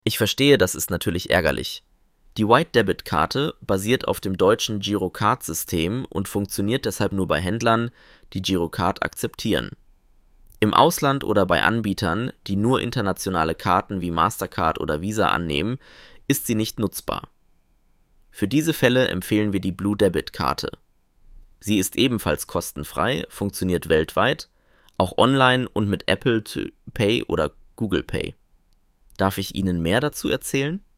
Ich verstehe, das ist natürlich ärgerlich. Die White-Debit-Karte basiert auf dem deutschen Girocard-System und funktioniert deshalb nur bei Händlern, die Girocard akzeptieren. Im Ausland oder bei Anbietern, die nur internationale Karten wie Mastercard oder Visa annehmen, ist sie nicht nutzbar. Für diese Fälle empfehlen wir die Blue Debit-Karte. Sie ist ebenfalls kostenfrei, funktioniert weltweit, auch online und mit Apple Pay oder Google Pay. Darf ich Ihnen mehr dazu erzählen?